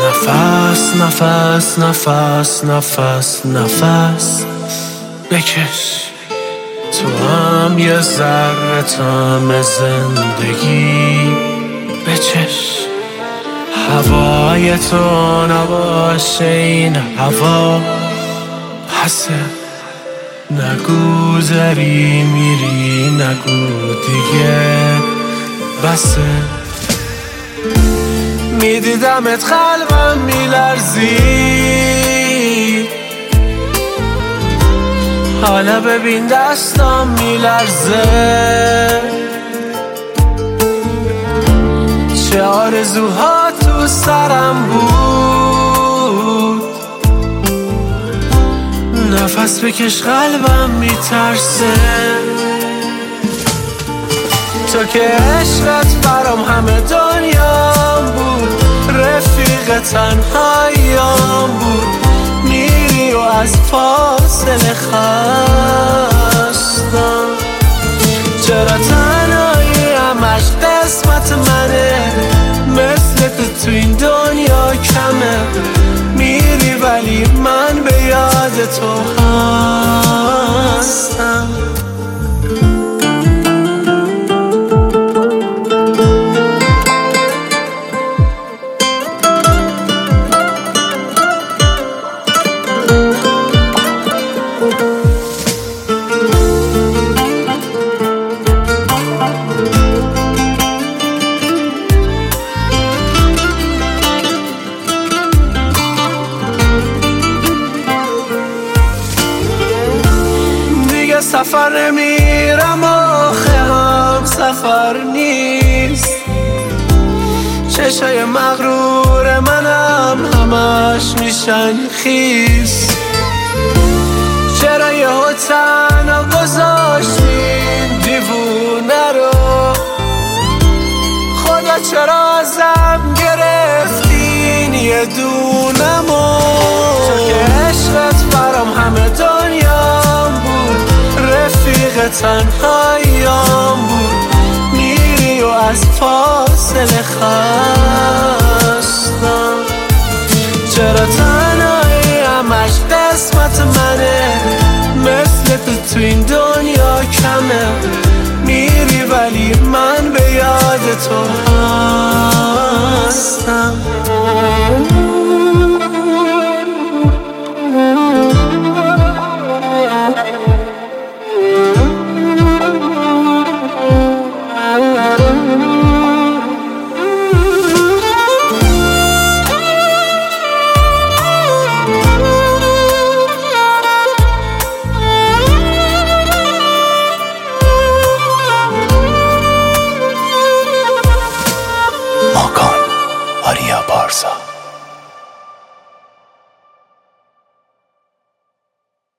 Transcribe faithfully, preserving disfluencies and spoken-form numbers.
نفس نفس نفس نفس نفس بکش، تو هم یه ذره طعم زندگی بچش. هوای تو نباشه این هوا پسه، نگو داری میری، نگو دیگه بسه. میدیدمت قلبم میلرزی، حالا ببین دستم میلرزه. چه آرزوها تو سرم بود، نفس بکش قلبم میترسه. تو که عشقت برام همه دنیام بود، رفیق تنهاییام بود. میری و از فاصله خستم، چرا تنهایی همش قسمت منه؟ مثل تو تو این دنیا کمه. میری ولی من به یاد تو هستم. سفر نمیرم آخه هم سفر نیست. چشای مغرور منم همش میشن خیس. چرا یه تنها گذاشتین دیوونه رو؟ خدا چرا ازم گرفتین یه دونمو؟ تو که عشقت برام همه دنیام بود، رفیق تنهاییام بود. میری و از فاصله خستم، چرا تنهایی همش قسمت منه؟ مثل تو تو این دنیا کمه. میری ولی من به یاد تو هستم.